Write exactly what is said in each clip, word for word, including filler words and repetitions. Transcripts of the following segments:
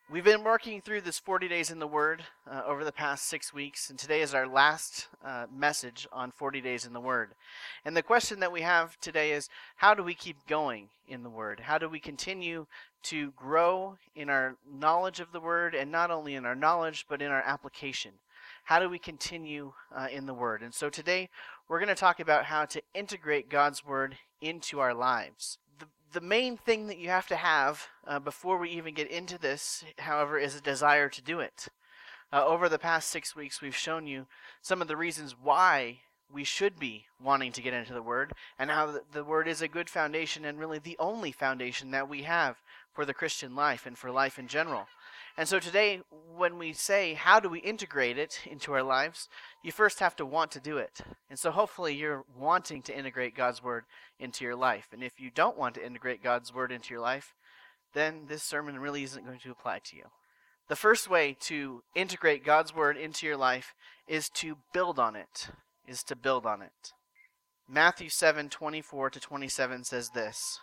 We've been working through this forty days in the Word uh, over the past six weeks, and today is our last uh, message on forty days in the Word. And the question that we have today is, how do we keep going in the Word? How do we continue to grow in our knowledge of the Word, and not only in our knowledge, but in our application? How do we continue uh, in the Word? And so today, we're going to talk about how to integrate God's Word into our lives. The, the main thing that you have to have uh, before we even get into this, however, is a desire to do it. Uh, over the past six weeks, we've shown you some of the reasons why we should be wanting to get into the Word, and how the, the Word is a good foundation and really the only foundation that we have for the Christian life and for life in general. And so today, when we say, how do we integrate it into our lives, you first have to want to do it. And so hopefully you're wanting to integrate God's Word into your life. And if you don't want to integrate God's Word into your life, then this sermon really isn't going to apply to you. The first way to integrate God's Word into your life is to build on it, is to build on it. Matthew seven, twenty-four to twenty-seven says this: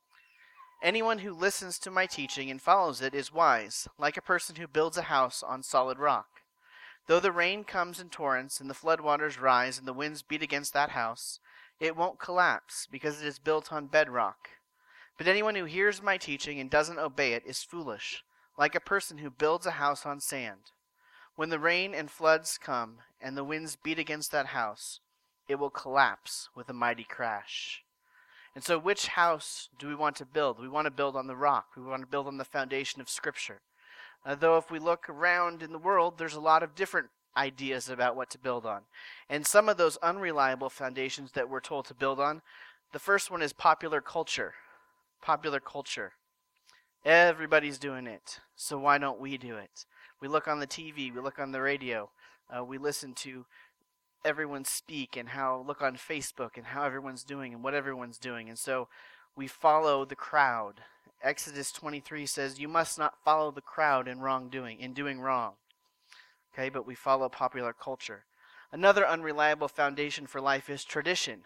"Anyone who listens to my teaching and follows it is wise, like a person who builds a house on solid rock. Though the rain comes in torrents and the floodwaters rise and the winds beat against that house, it won't collapse because it is built on bedrock. But anyone who hears my teaching and doesn't obey it is foolish, like a person who builds a house on sand. When the rain and floods come and the winds beat against that house, it will collapse with a mighty crash." And so which house do we want to build? We want to build on the rock. We want to build on the foundation of Scripture. Uh, though if we look around in the world, there's a lot of different ideas about what to build on. And some of those unreliable foundations that we're told to build on, the first one is popular culture. Popular culture. Everybody's doing it, so why don't we do it? We look on the T V, we look on the radio, uh, we listen to everyone speak and how look on Facebook and how everyone's doing and what everyone's doing. And so we follow the crowd. Exodus twenty-three says, "You must not follow the crowd in wrongdoing, in doing wrong." Okay, but we follow popular culture. Another unreliable foundation for life is tradition.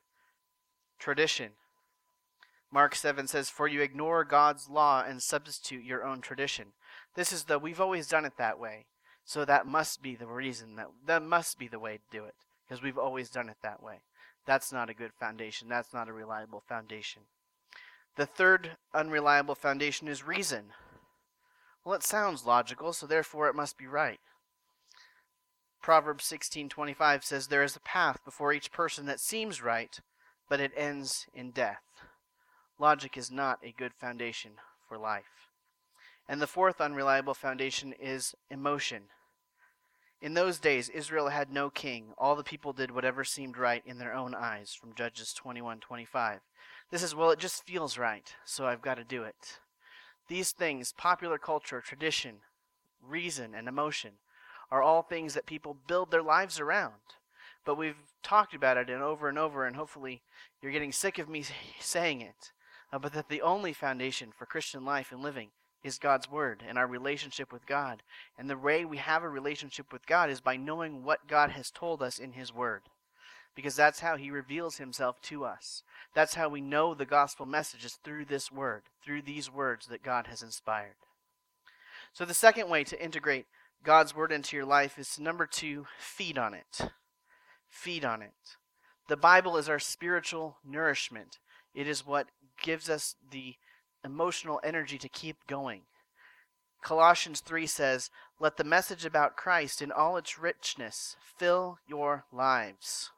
Tradition. Mark seven says, "For you ignore God's law and substitute your own tradition." This is the we've always done it that way. So that must be the reason, that that must be the way to do it, because we've always done it that way. That's not a good foundation. That's not a reliable foundation. The third unreliable foundation is reason. Well, it sounds logical, so therefore it must be right. Proverbs sixteen twenty-five says, "There is a path before each person that seems right, but it ends in death." Logic is not a good foundation for life. And the fourth unreliable foundation is emotion. In those days, Israel had no king. All the people did whatever seemed right in their own eyes, from Judges twenty-one twenty-five. This is, well, it just feels right, so I've got to do it. These things, popular culture, tradition, reason, and emotion, are all things that people build their lives around. But we've talked about it and over and over, and hopefully you're getting sick of me saying it, uh, but that the only foundation for Christian life and living is God's Word and our relationship with God. And the way we have a relationship with God is by knowing what God has told us in His Word. Because that's how He reveals Himself to us. That's how we know the gospel message is through this Word, through these words that God has inspired. So the second way to integrate God's Word into your life is to, number two, feed on it. Feed on it. The Bible is our spiritual nourishment. It is what gives us the emotional energy to keep going. Colossians three says, "Let the message about Christ in all its richness fill your lives."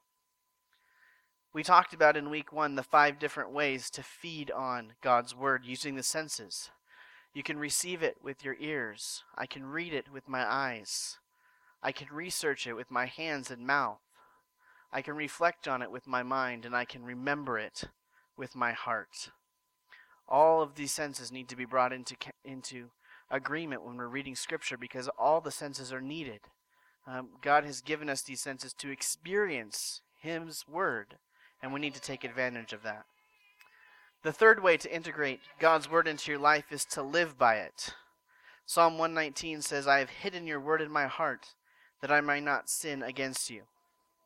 We talked about in week one the five different ways to feed on God's Word using the senses. You can receive it with your ears. I can read it with my eyes. I can research it with my hands and mouth. I can reflect on it with my mind, and I can remember it with my heart. All of these senses need to be brought into into agreement when we're reading Scripture, because all the senses are needed. Um, God has given us these senses to experience His Word, and we need to take advantage of that. The third way to integrate God's Word into your life is to live by it. Psalm one nineteen says, "I have hidden your Word in my heart, that I might not sin against you."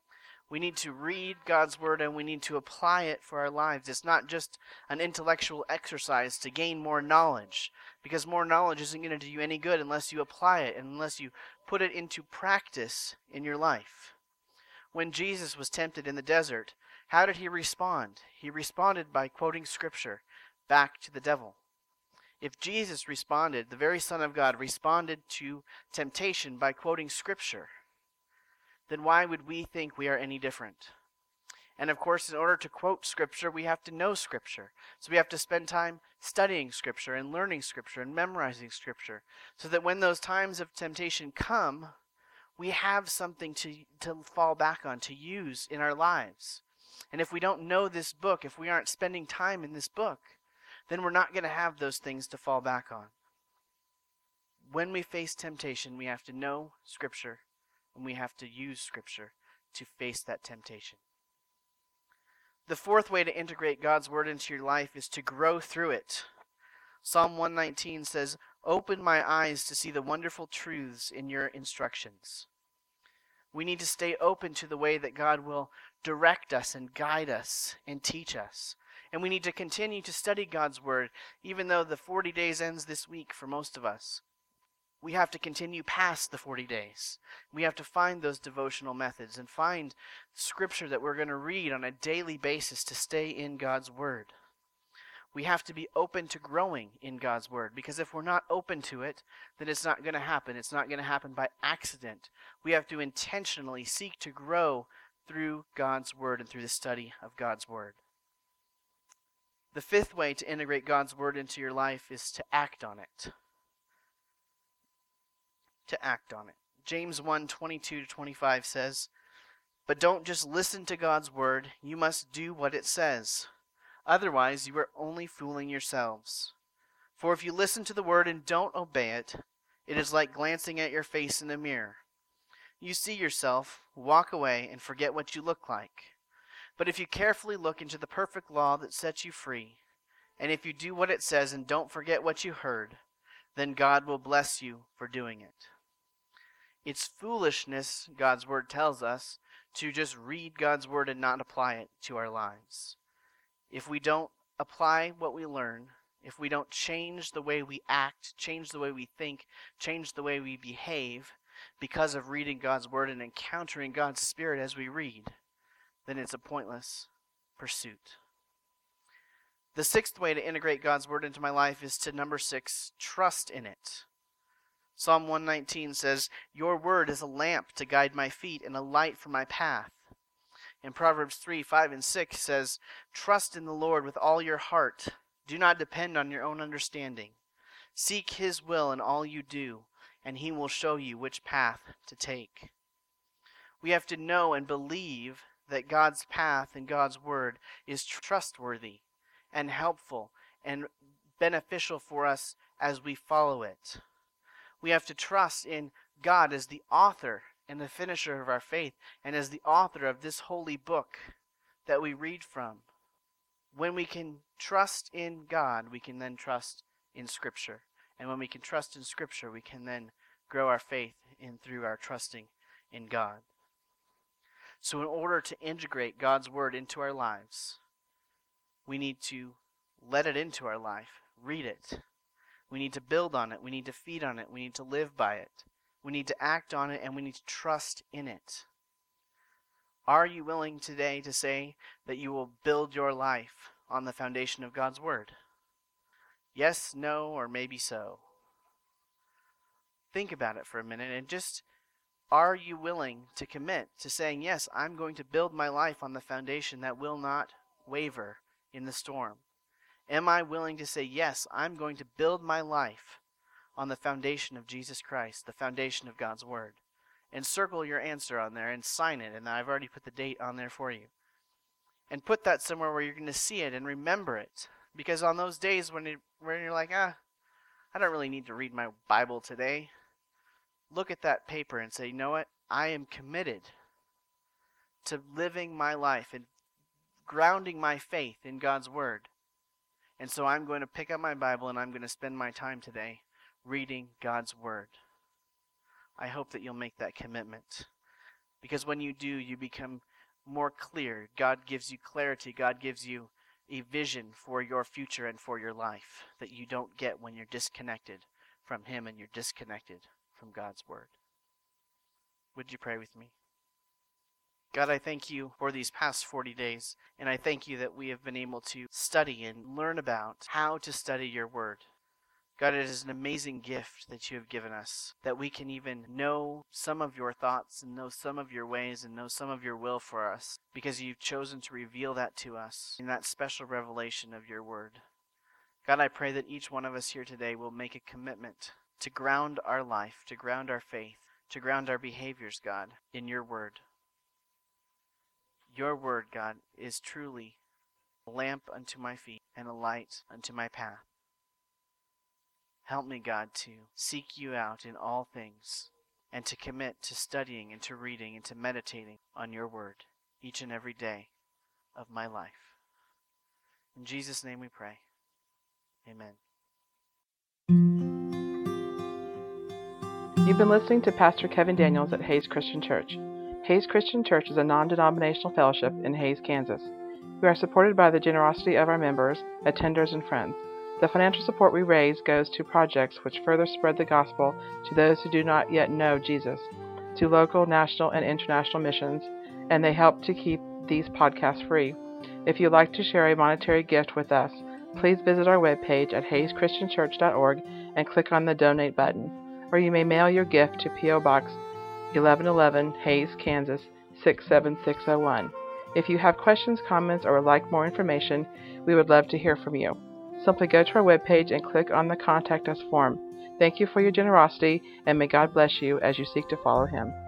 We need to read God's word and we need to apply it for our lives. It's not just an intellectual exercise to gain more knowledge, because more knowledge isn't going to do you any good unless you apply it and unless you put it into practice in your life. When Jesus was tempted in the desert, how did he respond? He responded by quoting Scripture back to the devil. If Jesus responded, the very Son of God responded to temptation by quoting Scripture, then why would we think we are any different? And of course, in order to quote Scripture, we have to know Scripture. So we have to spend time studying Scripture and learning Scripture and memorizing Scripture, so that when those times of temptation come, we have something to, to fall back on, to use in our lives. And if we don't know this book, if we aren't spending time in this book, then we're not going to have those things to fall back on. When we face temptation, we have to know Scripture, and we have to use Scripture to face that temptation. The fourth way to integrate God's Word into your life is to grow through it. Psalm one nineteen says, "Open my eyes to see the wonderful truths in your instructions." We need to stay open to the way that God will direct us and guide us and teach us. And we need to continue to study God's Word, even though the forty days ends this week for most of us. We have to continue past the forty days. We have to find those devotional methods and find Scripture that we're going to read on a daily basis to stay in God's Word. We have to be open to growing in God's Word, because if we're not open to it, then it's not going to happen. It's not going to happen by accident. We have to intentionally seek to grow through God's Word and through the study of God's Word. The fifth way to integrate God's Word into your life is to act on it. To act on it. James one twenty-two to twenty-five says, "But don't just listen to God's Word, you must do what it says. Otherwise, you are only fooling yourselves. For if you listen to the Word and don't obey it, it is like glancing at your face in a mirror. You see yourself, walk away, and forget what you look like. But if you carefully look into the perfect law that sets you free, and if you do what it says and don't forget what you heard, then God will bless you for doing it." It's foolishness, God's Word tells us, to just read God's Word and not apply it to our lives. If we don't apply what we learn, if we don't change the way we act, change the way we think, change the way we behave because of reading God's Word and encountering God's Spirit as we read, then it's a pointless pursuit. The sixth way to integrate God's Word into my life is to, number six, trust in it. Psalm one nineteen says, "Your word is a lamp to guide my feet and a light for my path." And Proverbs three, five, and six says, "Trust in the Lord with all your heart. Do not depend on your own understanding. Seek His will in all you do, and He will show you which path to take." We have to know and believe that God's path and God's Word is trustworthy and helpful and beneficial for us as we follow it. We have to trust in God as the author and the finisher of our faith, and as the author of this holy book that we read from. When we can trust in God, we can then trust in Scripture. And when we can trust in Scripture, we can then grow our faith in through our trusting in God. So in order to integrate God's Word into our lives, we need to let it into our life, read it. We need to build on it. We need to feed on it. We need to live by it. We need to act on it, and we need to trust in it. Are you willing today to say that you will build your life on the foundation of God's Word? Yes, no, or maybe so. Think about it for a minute and just, are you willing to commit to saying, yes, I'm going to build my life on the foundation that will not waver in the storm? Am I willing to say, yes, I'm going to build my life on the foundation of Jesus Christ, the foundation of God's Word? And circle your answer on there and sign it, and I've already put the date on there for you. And put that somewhere where you're going to see it and remember it. Because on those days when, it, when you're like, ah, I don't really need to read my Bible today, look at that paper and say, you know what? I am committed to living my life and grounding my faith in God's Word. And so I'm going to pick up my Bible and I'm going to spend my time today reading God's Word. I hope that you'll make that commitment. Because when you do, you become more clear. God gives you clarity. God gives you a vision for your future and for your life that you don't get when you're disconnected from Him and you're disconnected from God's Word. Would you pray with me? God, I thank you for these past forty days, and I thank you that we have been able to study and learn about how to study your Word. God, it is an amazing gift that you have given us, that we can even know some of your thoughts and know some of your ways and know some of your will for us, because you've chosen to reveal that to us in that special revelation of your Word. God, I pray that each one of us here today will make a commitment to ground our life, to ground our faith, to ground our behaviors, God, in your Word. Your Word, God, is truly a lamp unto my feet and a light unto my path. Help me, God, to seek you out in all things and to commit to studying and to reading and to meditating on your Word each and every day of my life. In Jesus' name we pray. Amen. You've been listening to Pastor Kevin Daniels at Hays Christian Church. Hays Christian Church is a non-denominational fellowship in Hays, Kansas. We are supported by the generosity of our members, attenders, and friends. The financial support we raise goes to projects which further spread the gospel to those who do not yet know Jesus, to local, national, and international missions, and they help to keep these podcasts free. If you'd like to share a monetary gift with us, please visit our webpage at hays christian church dot org and click on the Donate button, or you may mail your gift to P O Box eleven eleven, Hays, Kansas six seven six zero one. If you have questions, comments, or would like more information, we would love to hear from you. Simply go to our webpage and click on the Contact Us form. Thank you for your generosity, and may God bless you as you seek to follow Him.